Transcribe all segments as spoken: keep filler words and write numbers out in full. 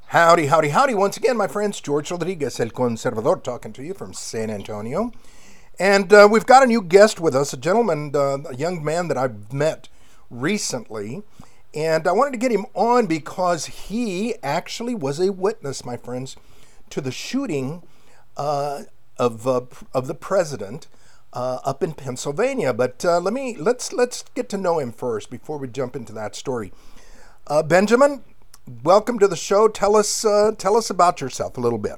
Howdy, howdy, howdy. Once again, my friends, George Rodriguez, El Conservador, talking to you from San Antonio. And uh, we've got a new guest with us, a gentleman, uh, a young man that I've met recently. And I wanted to get him on because he actually was a witness, my friends, to the shooting uh, of uh, of the president uh, up in Pennsylvania. But uh, let me let's let's get to know him first before we jump into that story. Uh, Benjamin, welcome to the show. Tell us uh, tell us about yourself a little bit.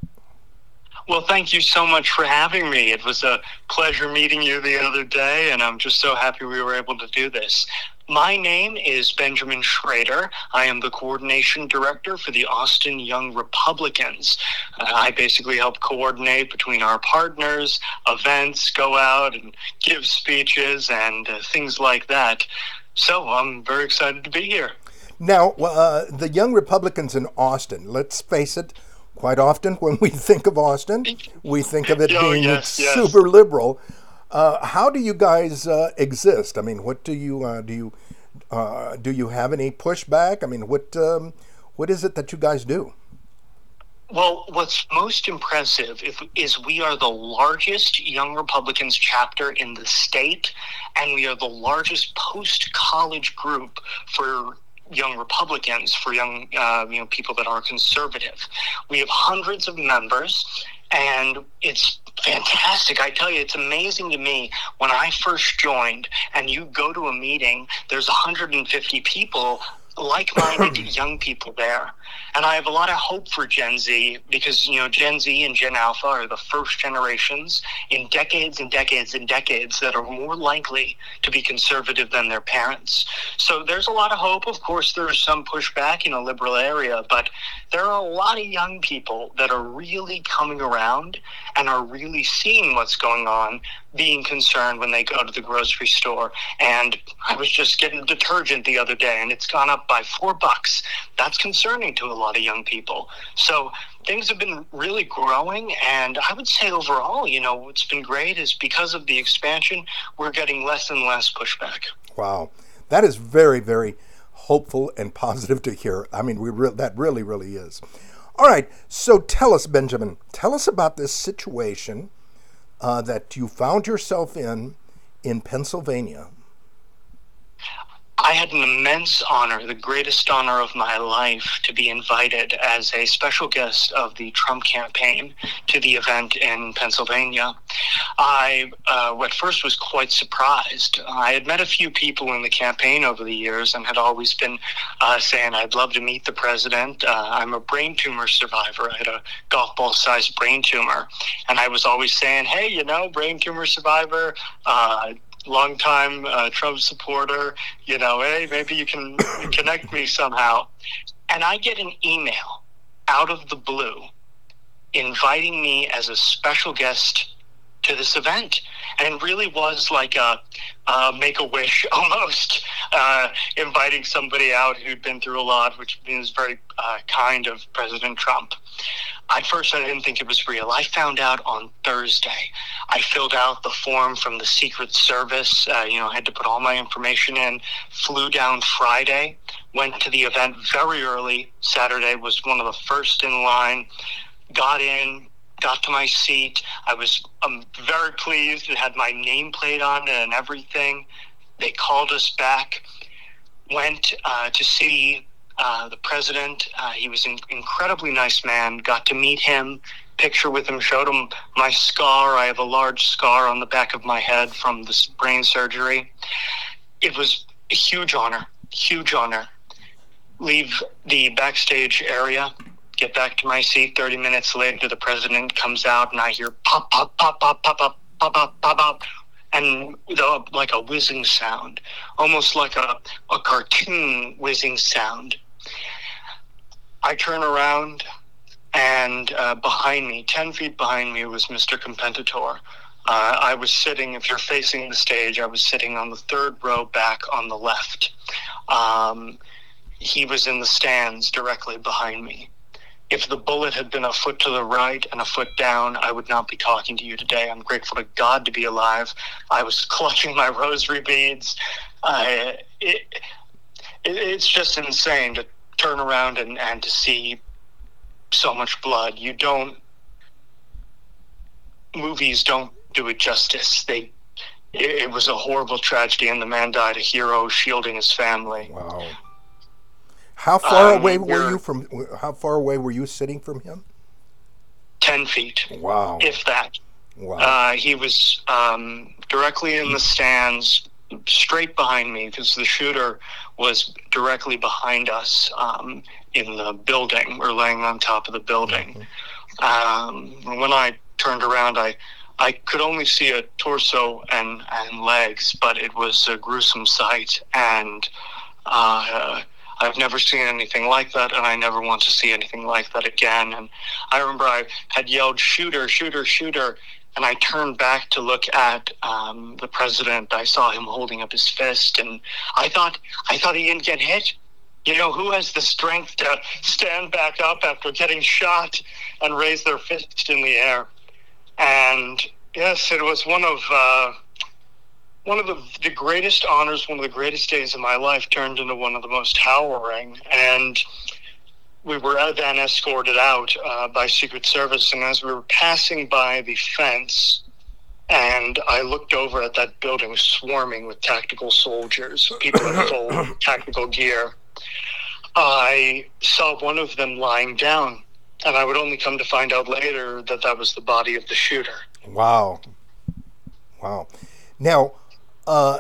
Well, thank you so much for having me. It was a pleasure meeting you the other day, and I'm just so happy we were able to do this. My name is Benjamin Schrader. I am the coordination director for the Austin Young Republicans. Uh, I basically help coordinate between our partners, events, go out and give speeches, and uh, things like that. So I'm very excited to be here. Now, uh, the Young Republicans in Austin, let's face it, quite often when we think of Austin, we think of it oh, being yes, yes. super liberal. Uh, how do you guys uh, exist? I mean, what do you uh, do you uh, do you have any pushback? I mean, what um, what is it that you guys do? Well, what's most impressive if, is we are the largest Young Republicans chapter in the state, and we are the largest post-college group for Young Republicans, for young uh, you know people that are conservative. We have hundreds of members, and it's fantastic. I tell you, it's amazing to me when I first joined, and you go to a meeting, there's one hundred fifty people, like-minded young people there. And I have a lot of hope for Gen Z because, you know, Gen Z and Gen Alpha are the first generations in decades and decades and decades that are more likely to be conservative than their parents. So there's a lot of hope. Of course, there's some pushback in a liberal area, but there are a lot of young people that are really coming around and are really seeing what's going on, being concerned when they go to the grocery store. And I was just getting detergent the other day, and it's gone up by four bucks. That's concerning to a lot of young people. So things have been really growing, and I would say overall, you know, what's been great is because of the expansion, we're getting less and less pushback. Wow. That is very, very hopeful and positive to hear. I mean, we re- that really, really is. All right. So tell us, Benjamin, tell us about this situation uh, that you found yourself in in Pennsylvania. I had an immense honor, the greatest honor of my life, to be invited as a special guest of the Trump campaign to the event in Pennsylvania. I, uh, at first, was quite surprised. I had met a few people in the campaign over the years and had always been uh, saying, I'd love to meet the president. Uh, I'm a brain tumor survivor. I had a golf ball-sized brain tumor. And I was always saying, hey, you know, brain tumor survivor, uh, longtime uh, Trump supporter, you know, hey, maybe you can connect me somehow. And I get an email out of the blue inviting me as a special guest to this event. And it really was like a, a make-a-wish almost, uh, inviting somebody out who'd been through a lot, which is very uh, kind of President Trump. At first, I didn't think it was real. I found out on Thursday. I filled out the form from the Secret Service. Uh, you know, I had to put all my information in. Flew down Friday. Went to the event very early. Saturday was one of the first in line. Got in. Got to my seat. I was um, very pleased. It had my nameplate on it and everything. They called us back. Went uh, to see Uh, the president. Uh, he was an incredibly nice man. Got to meet him, picture with him, showed him my scar. I have a large scar on the back of my head from this brain surgery. It was a huge honor, huge honor. Leave the backstage area, get back to my seat. thirty minutes later, the president comes out, and I hear pop, pop, pop, pop, pop, pop, pop, pop, pop, pop. And the, like a whizzing sound, almost like a, a cartoon whizzing sound. I turn around, and uh, behind me, ten feet behind me, was Mister Competitor. Uh, I was sitting, if you're facing the stage, I was sitting on the third row back on the left. Um, he was in the stands directly behind me. If the bullet had been a foot to the right and a foot down, I would not be talking to you today. I'm grateful to God to be alive. I was clutching my rosary beads. Uh, it, it, it's just insane to turn around and, and to see so much blood. You don't, movies don't do it justice. They, it, it was a horrible tragedy, and the man died a hero shielding his family. Wow. How far Um, away were you're- you from, how far away were you sitting from him? Ten feet, Wow. if that. Wow. Uh, he was um, directly in the stands, straight behind me, because the shooter was directly behind us um, in the building. We're laying on top of the building. Um, when I turned around, I I could only see a torso and, and legs, but it was a gruesome sight, and uh, I've never seen anything like that, and I never want to see anything like that again. And I remember I had yelled, "Shooter, shooter, shooter," and I turned back to look at um, the president. I saw him holding up his fist, and I thought I thought he didn't get hit. You know, who has the strength to stand back up after getting shot and raise their fist in the air? And yes, it was one of uh, one of the, the greatest honors, one of the greatest days of my life, turned into one of the most harrowing. And we were then escorted out uh, by Secret Service, and as we were passing by the fence, and I looked over at that building swarming with tactical soldiers, people in full tactical gear, I saw one of them lying down, and I would only come to find out later that that was the body of the shooter. Wow. Wow. Now, uh,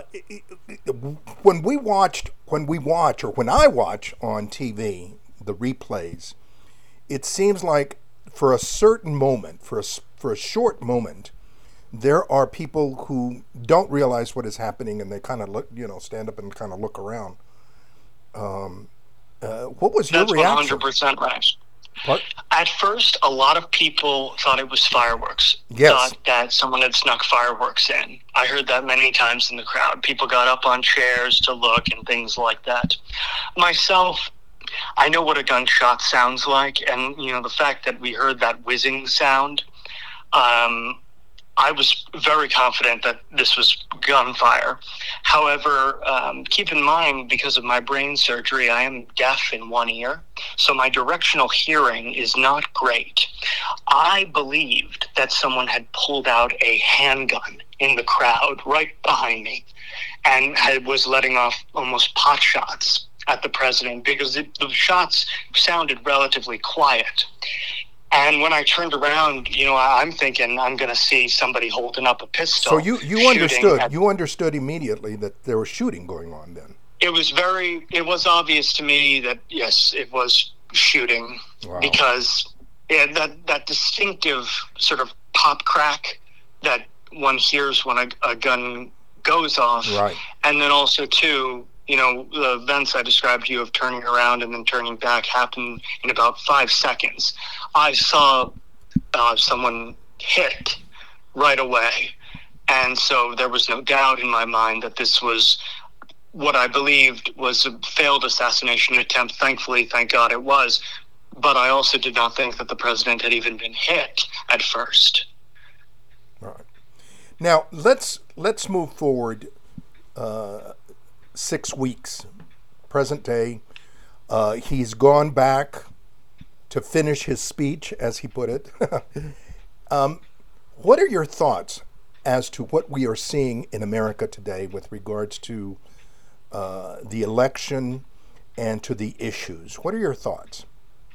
when we watched, when we watch, or when I watch on T V, the replays, it seems like for a certain moment, for a, for a short moment, there are people who don't realize what is happening, and they kind of look, you know, stand up and kind of look around. Um, uh, what was your That's reaction? one hundred percent right. What? At first, a lot of people thought it was fireworks. Yes. Thought that someone had snuck fireworks in. I heard that many times in the crowd. People got up on chairs to look and things like that. Myself, I know what a gunshot sounds like, and you know the fact that we heard that whizzing sound. Um, I was very confident that this was gunfire. However, um, keep in mind, because of my brain surgery, I am deaf in one ear, so my directional hearing is not great. I believed that someone had pulled out a handgun in the crowd right behind me and had, was letting off almost pot shots at the president, because it, the shots sounded relatively quiet. And when I turned around, you know, I'm thinking I'm going to see somebody holding up a pistol. So you, you shooting understood, at- you understood immediately that there was shooting going on then. It was very, it was obvious to me that, yes, it was shooting. Wow. Because yeah, that, that distinctive sort of pop crack that one hears when a, a gun goes off. Right. And then also, too, you know, the events I described to you of turning around and then turning back happened in about five seconds. I saw uh, someone hit right away. And so there was no doubt in my mind that this was what I believed was a failed assassination attempt. Thankfully, thank God it was. But I also did not think that the president had even been hit at first. Right. Now let's let's move forward uh, six weeks, present day. Uh, he's gone back to finish his speech, as he put it. um, what are your thoughts as to what we are seeing in America today with regards to uh, the election and to the issues? What are your thoughts?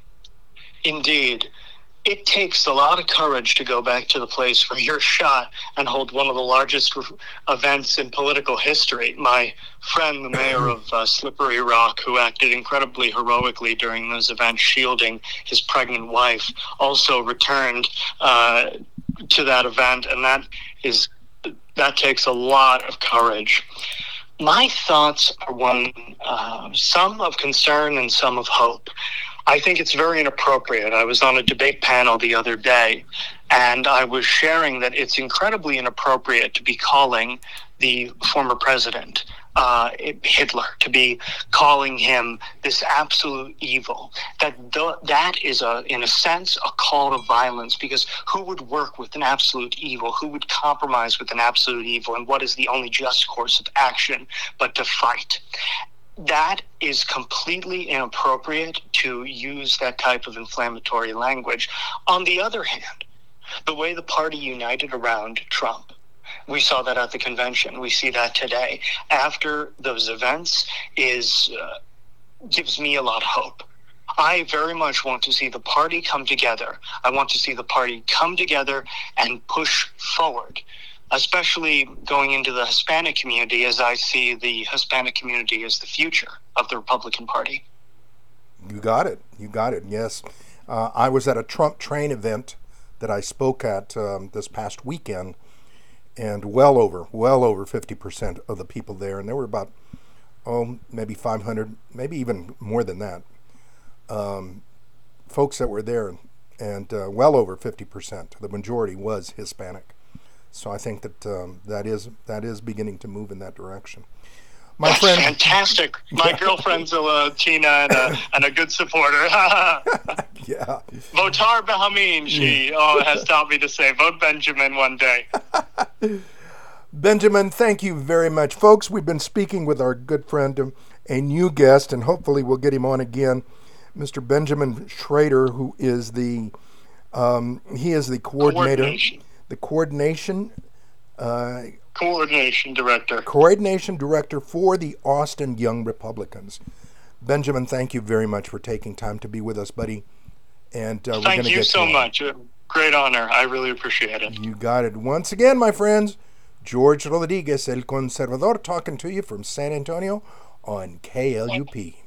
Indeed. It takes a lot of courage to go back to the place where you're shot and hold one of the largest re- events in political history. My friend, the mayor of uh, Slippery Rock, who acted incredibly heroically during those events, shielding his pregnant wife, also returned uh, to that event, and that is that takes a lot of courage. My thoughts are one, uh, some of concern and some of hope. I think it's very inappropriate. I was on a debate panel the other day, and I was sharing that it's incredibly inappropriate to be calling the former president uh, Hitler, to be calling him this absolute evil. That th- that is, a, in a sense, a call to violence, because who would work with an absolute evil? Who would compromise with an absolute evil? And what is the only just course of action but to fight? that is completely inappropriate to use that type of inflammatory language. On the other hand, the way the party united around Trump, we saw that at the convention. We see that today. After those events is uh, gives me a lot of hope. I very much want to see the party come together. I want to see the party come together and push forward, especially going into the Hispanic community, as I see the Hispanic community as the future of the Republican Party. You got it. You got it. Yes. Uh, I was at a Trump train event that I spoke at um, this past weekend, and well over, well over fifty percent of the people there, and there were about, oh, maybe five hundred, maybe even more than that, um, folks that were there, and uh, well over fifty percent. The majority was Hispanic. So I think that um, that is that is beginning to move in that direction. My That's friend, fantastic. My girlfriend's a Latina and a, and a good supporter. yeah. Votar Benjamin, she oh, has taught me to say. Vote Benjamin one day. Benjamin, thank you very much. Folks, we've been speaking with our good friend, um, a new guest, and hopefully we'll get him on again, Mister Benjamin Schrader, who is the, um, he is the coordinator, Coordination. the coordination, uh, Coordination Director. Coordination Director for the Austin Young Republicans. Benjamin, thank you very much for taking time to be with us, buddy. And uh, we're Thank gonna you get so going. much. Great honor. I really appreciate it. You got it. Once again, my friends, George Rodriguez, El Conservador, talking to you from San Antonio on K L U P.